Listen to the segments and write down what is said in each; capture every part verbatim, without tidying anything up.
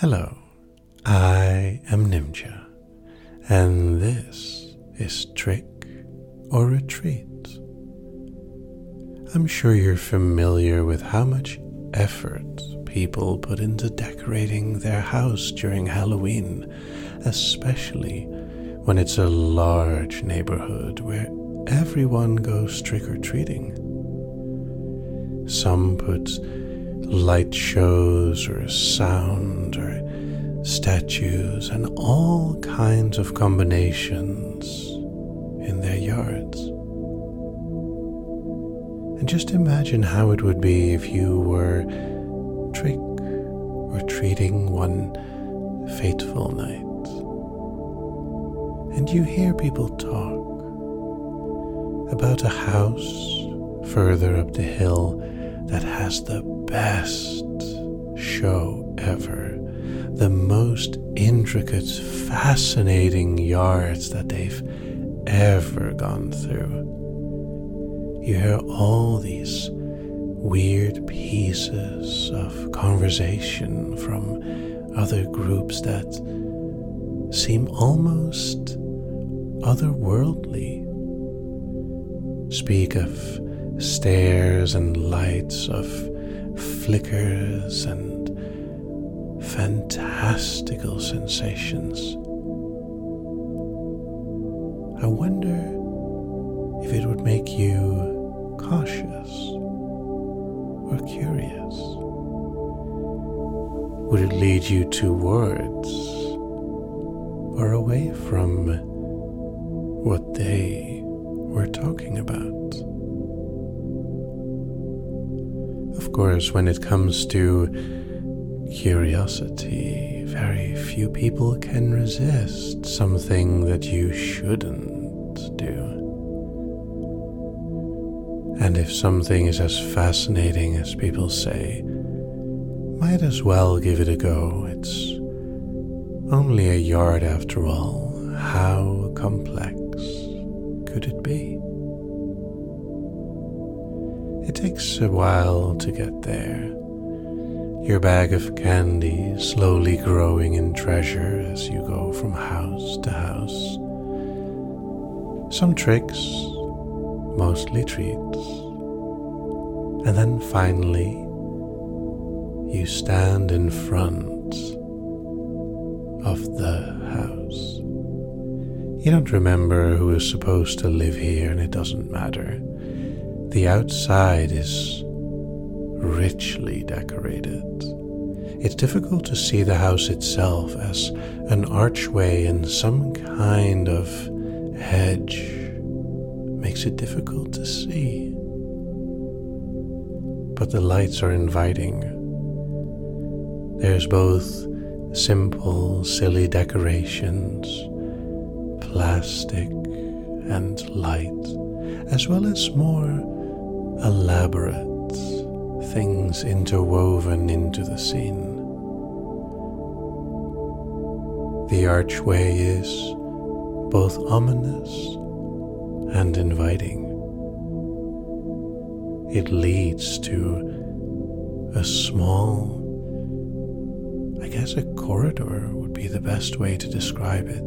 Hello, I am Nimja, and this is Trick or Retreat. I'm sure you're familiar with how much effort people put into decorating their house during Halloween, especially when it's a large neighborhood where everyone goes trick-or-treating. Some put light shows or sound or statues and all kinds of combinations in their yards. And just imagine how it would be if you were trick or treating one fateful night and you hear people talk about a house further up the hill that has the best show ever, the most intricate, fascinating yards that they've ever gone through. You hear all these weird pieces of conversation from other groups that seem almost otherworldly. Speak of stairs and lights, of flickers and fantastical sensations. I wonder if it would make you cautious or curious. Would it lead you towards or away from what they were talking about? Of course, when it comes to curiosity, very few people can resist something that you shouldn't do. And if something is as fascinating as people say, might as well give it a go. It's only a yard after all. How complex could it be? It takes a while to get there. Your bag of candy slowly growing in treasure as you go from house to house. Some tricks, mostly treats. And then finally, you stand in front of the house. You don't remember who is supposed to live here, and it doesn't matter. The outside is richly decorated. It's difficult to see the house itself as an archway and some kind of hedge makes it difficult to see. But the lights are inviting. There's both simple, silly decorations, plastic and light, as well as more elaborate things interwoven into the scene. The archway is both ominous and inviting. It leads to a small, I guess a corridor would be the best way to describe it.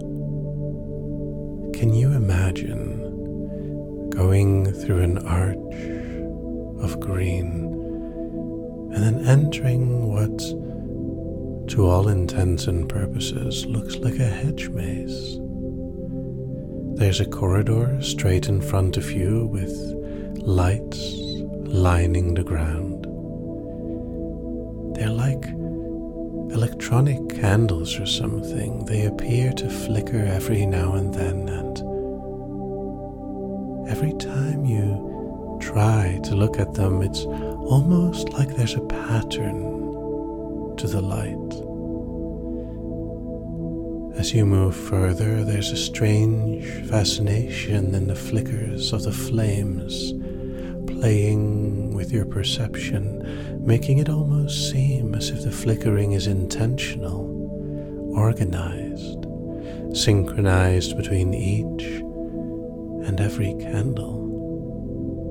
Can you imagine going through an arch of green and then entering what, to all intents and purposes, looks like a hedge maze? There's a corridor straight in front of you with lights lining the ground. They're like electronic candles or something. They appear to flicker every now and then, and every time you try to look at them, it's almost like there's a pattern to the light. As you move further, there's a strange fascination in the flickers of the flames, playing with your perception, making it almost seem as if the flickering is intentional, organized, synchronized between each and every candle.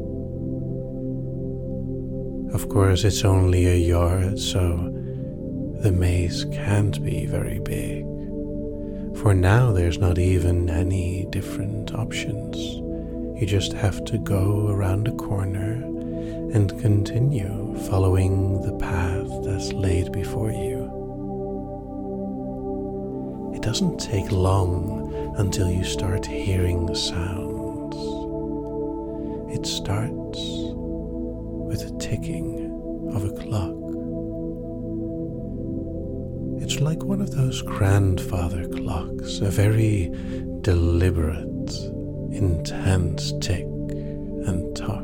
Of course, it's only a yard, so the maze can't be very big, for now there's not even any different options. You just have to go around a corner and continue following the path that's laid before you. It doesn't take long until you start hearing sounds. It starts with the ticking of a clock. It's like one of those grandfather clocks, a very deliberate, intense tick and tock.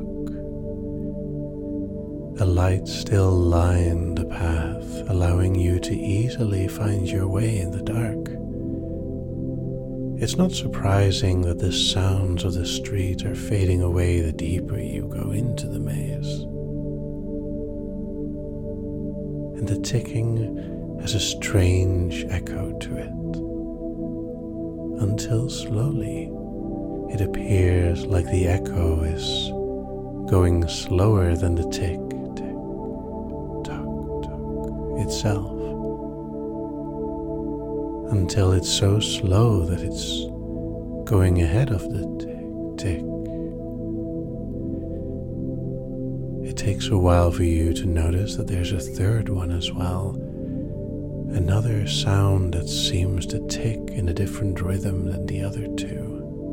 The light still lined the path, allowing you to easily find your way in the dark. It's not surprising that the sounds of the street are fading away the deeper you go into the maze. And the ticking has a strange echo to it, until slowly it appears like the echo is going slower than the tick, tick, tock, tock itself, until it's so slow that it's going ahead of the tick, tick. It takes a while for you to notice that there's a third one as well, another sound that seems to tick in a different rhythm than the other two.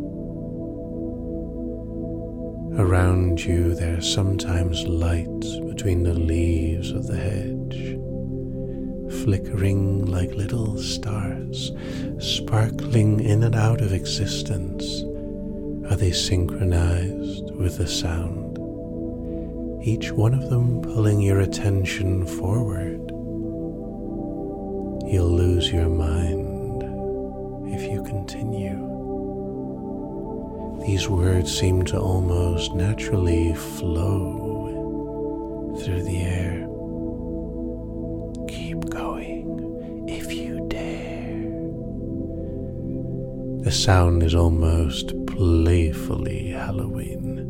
Around you there's sometimes light between the leaves of the hedge, flickering like little stars, sparkling in and out of existence. Are they synchronized with the sound? Each one of them pulling your attention forward. You'll lose your mind if you continue. These words seem to almost naturally flow through the air. Keep going if you dare. The sound is almost playfully Halloween.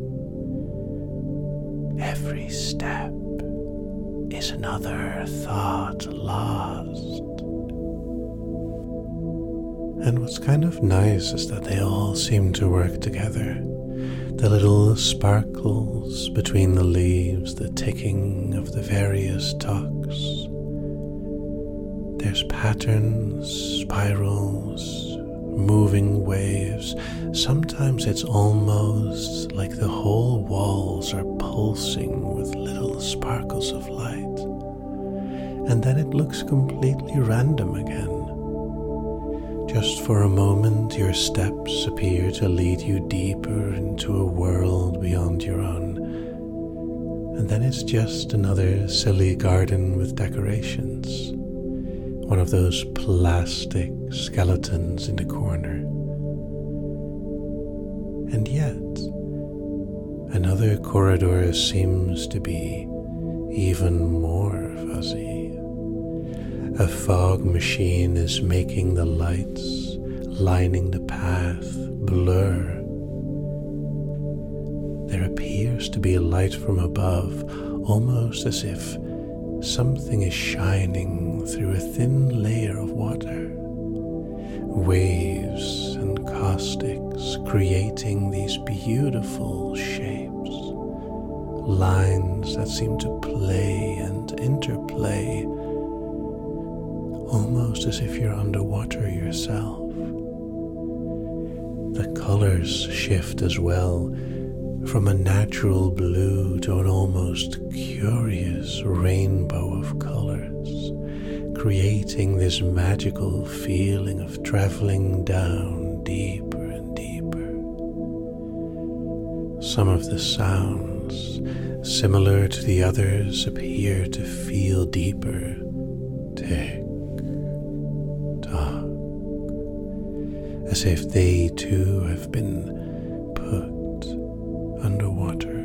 Every step is another thought lost. And what's kind of nice is that they all seem to work together. The little sparkles between the leaves, the ticking of the various tocks. There's patterns, spirals, moving waves. Sometimes it's almost like the whole walls are pulsing with little sparkles of light. And then it looks completely random again. Just for a moment, your steps appear to lead you deeper into a world beyond your own. And then it's just another silly garden with decorations. One of those plastic skeletons in the corner. And yet, another corridor seems to be even more fuzzy. A fog machine is making the lights lining the path blur. There appears to be a light from above, almost as if something is shining through a thin layer of water. Waves and caustics creating these beautiful shapes, lines that seem to play and interplay, almost as if you're underwater yourself. The colors shift as well, from a natural blue to an almost curious rainbow of colors, creating this magical feeling of traveling down deeper and deeper. Some of the sounds, similar to the others, appear to feel deeper. Tick, tock, as if they too have been put underwater.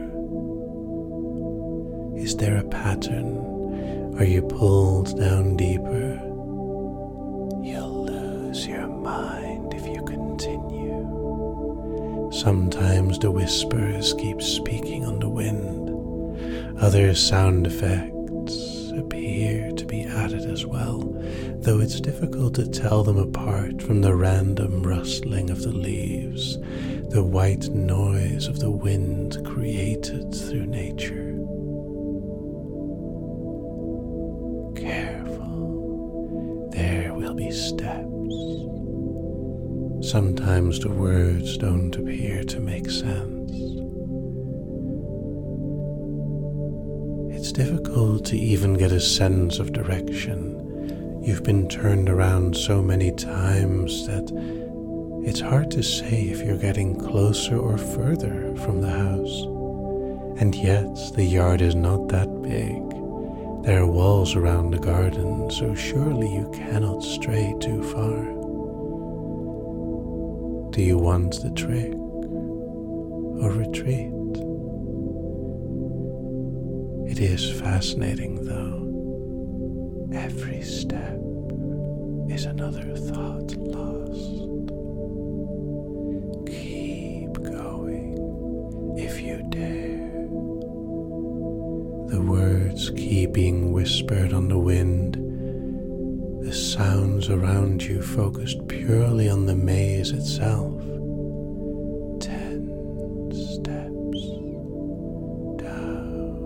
Is there a pattern? Are you pulled down deeper? You'll lose your mind if you continue. Sometimes the whispers keep speaking on the wind. Other sound effects appear to be added as as well, though it's difficult to tell them apart from the random rustling of the leaves, the white noise of the wind created through nature. Careful, there will be steps. Sometimes the words don't appear to make sense. It's difficult to even get a sense of direction. You've been turned around so many times that it's hard to say if you're getting closer or further from the house. And yet the yard is not that big. There are walls around the garden, so surely you cannot stray too far. Do you want the trick or retreat? It is fascinating, though. Every step is another thought lost. Keep going if you dare. The words keep being whispered on the wind. The sounds around you focused purely on the maze itself. Ten steps down.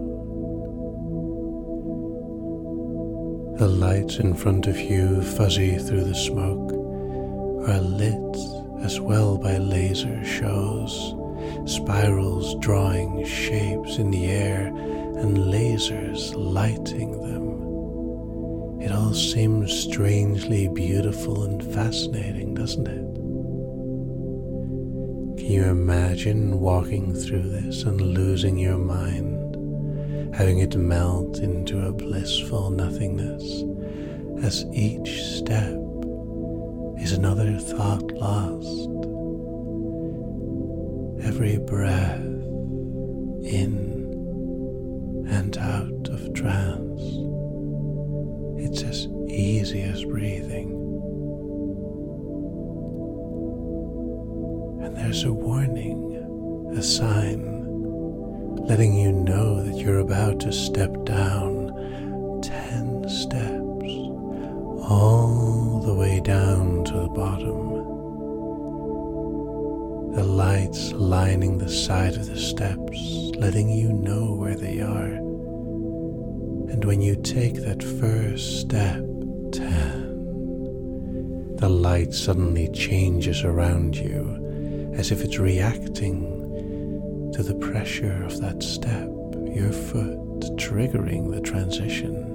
The lights in front of you, fuzzy through the smoke, are lit as well by laser shows, spirals drawing shapes in the air and lasers lighting them. It all seems strangely beautiful and fascinating, doesn't it? Can you imagine walking through this and losing your mind, having it melt into a blissful nothingness, as each step is another thought lost? Every breath in and out of trance. It's as easy as breathing. And there's a warning, a sign, letting you know that you're about to step down ten steps, all the way down to the bottom. The lights lining the side of the steps, letting you know where they are. And when you take that first step, ten, the light suddenly changes around you, as if it's reacting to the pressure of that step, your foot triggering the transition.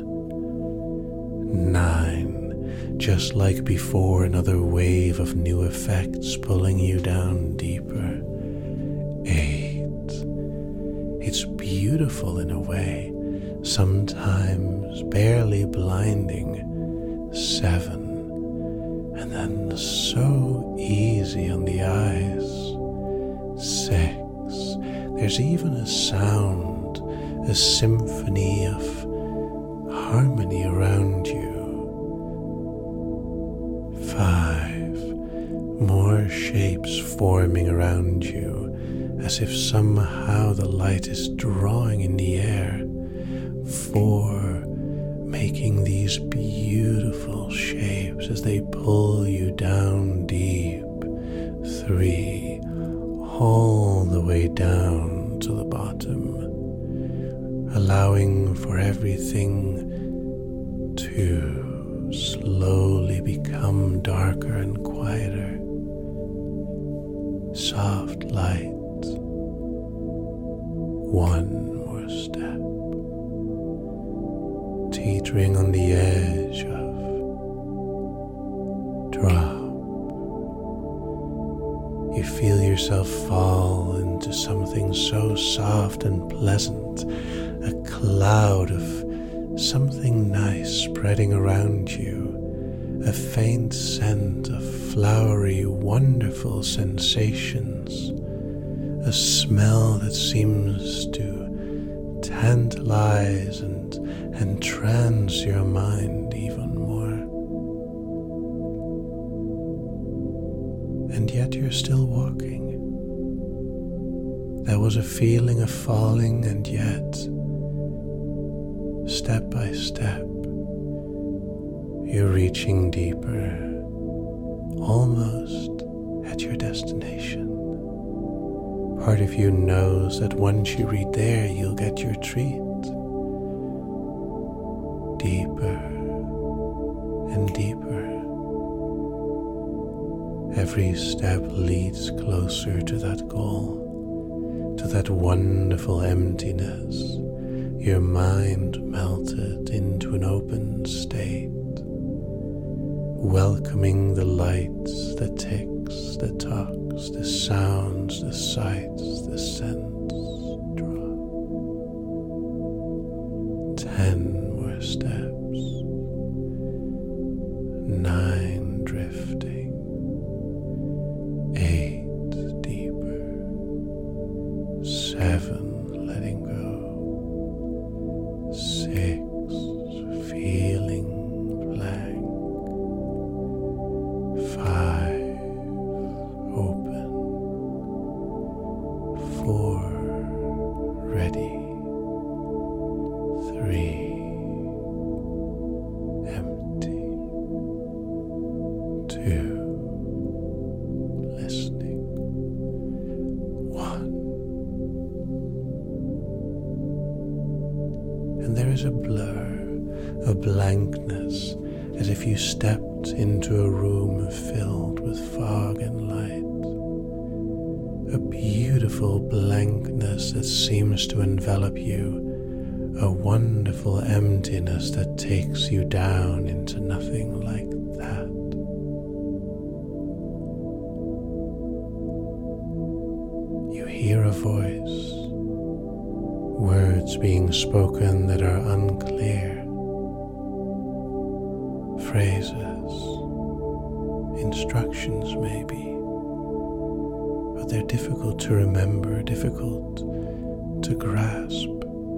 Nine, just like before, another wave of new effects pulling you down deeper. Eight, it's beautiful in a way, sometimes barely blinding. Seven, and then so easy on the eyes. Six, there's even a sound, a symphony of harmony around you. Five, more shapes forming around you, as if somehow the light is drawing in the air. Four, making these beautiful shapes as they pull you down deep. Three, all the way down to the bottom, allowing for everything to slowly become darker and quieter. Soft light. One more step. Teetering on the edge of drop. You feel yourself fall into something so soft and pleasant, a cloud of something nice spreading around you, a faint scent of flowery, wonderful sensations, a smell that seems to tantalize and entrance your mind even more. And yet you're still walking. There was a feeling of falling, and yet, step by step, reaching deeper, almost at your destination. Part of you knows that once you reach there, you'll get your treat. Deeper and deeper. Every step leads closer to that goal, to that wonderful emptiness. Your mind melted into an open state, welcoming the lights, the ticks, the talks, the sounds, the sights, the scents. Drop. Ten more steps. Nine drifting. Eight deeper. Seven letting go. Six feeling blank. Five open. Four ready. Three empty. Two listening. One. And there is a blur, a blankness, as if you stepped into a room filled with fog and light. A beautiful blankness that seems to envelop you, a wonderful emptiness that takes you down into nothing like that. You hear a voice, words being spoken that are unclear, phrases, instructions maybe, but they're difficult to remember, difficult to grasp.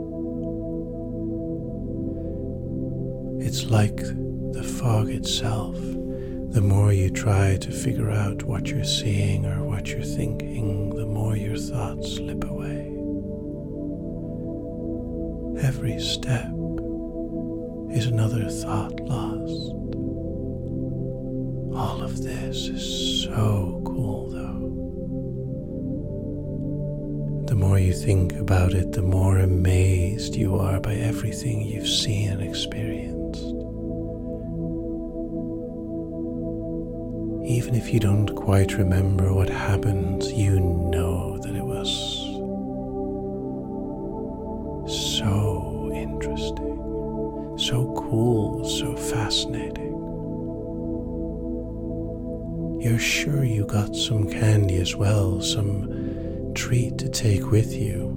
It's like the fog itself. The more you try to figure out what you're seeing or what you're thinking, the more your thoughts slip away. Every step is another thought lost. All of this is so cool, though. The more you think about it, the more amazed you are by everything you've seen and experienced. Even if you don't quite remember what happened, you know that it was so interesting, so cool, so fascinating. You're sure you got some candy as well, some treat to take with you.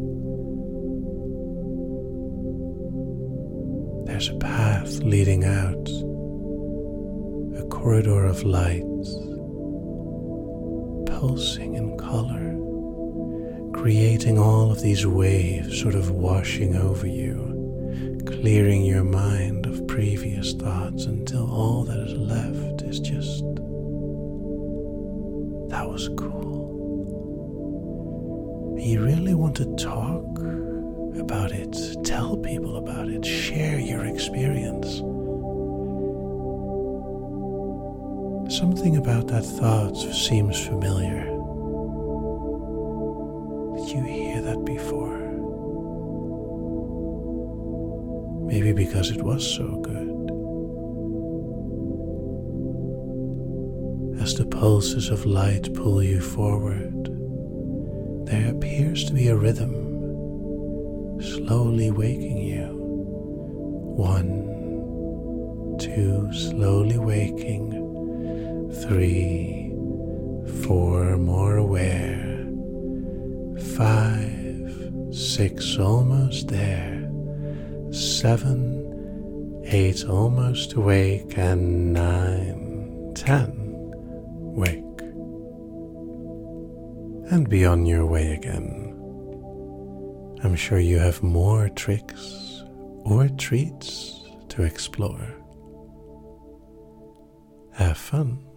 There's a path leading out, a corridor of light, pulsing in color, creating all of these waves sort of washing over you, clearing your mind of previous thoughts until all that is left is just, that was cool. And you really want to talk about it, tell people about it, share your experience. Something about that thought seems familiar. Did you hear that before? Maybe because it was so good. As the pulses of light pull you forward, there appears to be a rhythm, slowly waking you. One, two, slowly waking. Three, four, more aware. Five, six, almost there. Seven, eight, almost awake. And nine, ten, wake. And be on your way again. I'm sure you have more tricks or treats to explore. Have fun.